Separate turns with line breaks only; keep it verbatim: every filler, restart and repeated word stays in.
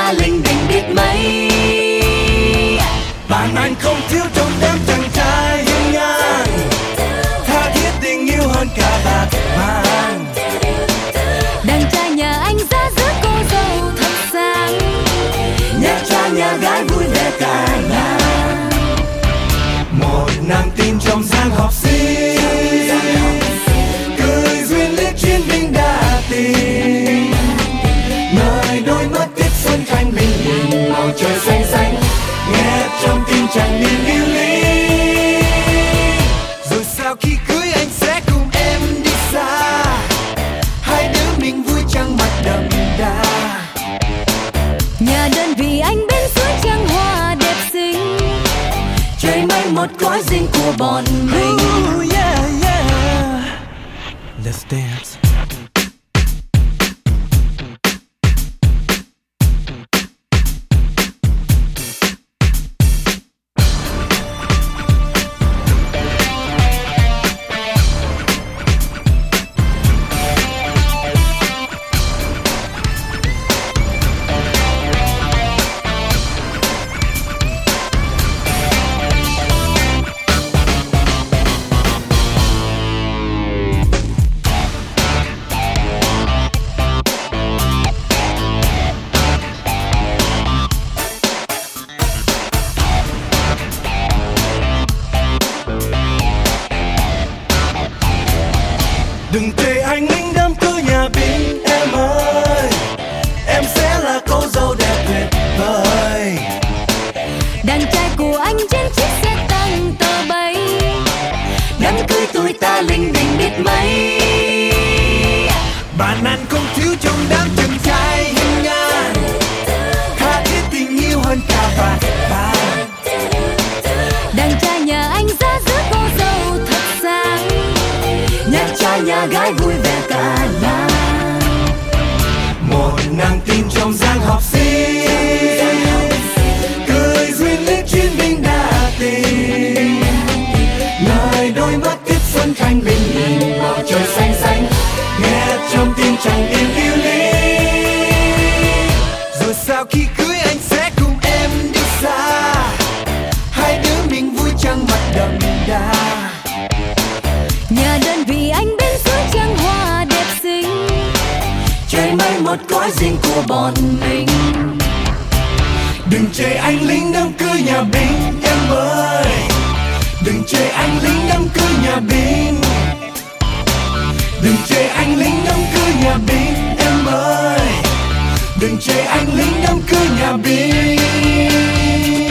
ta linh đình biết mấy.
Bạn anh không thiếu trong đám chàng trai hiên ngang, tha thiết tình yêu hơn cả bạc vàng.
Đàn trai nhà anh ra giữa cô dâu thật sáng,
Nhà trai nhà gái vui vẻ cả nhà. Một nàng tin trong dáng học sinh, cười duyên liếc chiến binh đa tình. Nơi đôi mắt tiết xuân thanh bình nhìn màu trời xanh xanh, nghe trong tim chẳng niềm yêu lý. Rồi sao khi cưới anh sẽ cùng em đi xa, hai đứa mình vui trăng mặt đậm đà.
nhà đơn vì anh bên suối trăng hoa đẹp xinh,
Trời mây một cõi riêng của bọn mình. Ooh, yeah, yeah. Let's dance. Đừng chê anh lính đám cưới nhà binh em ơi, em sẽ là cô dâu đẹp tuyệt vời.
đàn trai của anh trên chiếc xe tăng tờ bay,
Đám cưới tôi ta linh đình biết mấy. Bạn anh không thiếu trong đám chàng trai hiên ngang, tha thiết tình yêu hơn cả bạc vàng.
đàn trai nhà anh ra giữa cô dâu thật sáng,
Nhà trai nhà gái vui vẻ cả nhà. Một nàng tin trong dáng học sinh, cười duyên liếc chiến binh đa tình. Nơi đôi mắt tiết xuân thanh bình nhìn màu trời xanh xanh, nghe trong tim chẳng im yêu lý. Rồi sao khi cưới anh sẽ cùng em đi xa, hai đứa mình vui trăng mặt đậm đà.
nhà đơn vì anh bên suối trăng hoa đẹp xinh,
Trời mây một cõi riêng của bọn mình. Đừng chê anh lính đám cưới nhà binh em ơi, đừng chê anh lính đám cưới nhà binh. Đừng chê anh lính đám cưới nhà binh em ơi, đừng chê anh lính đám cưới nhà binh.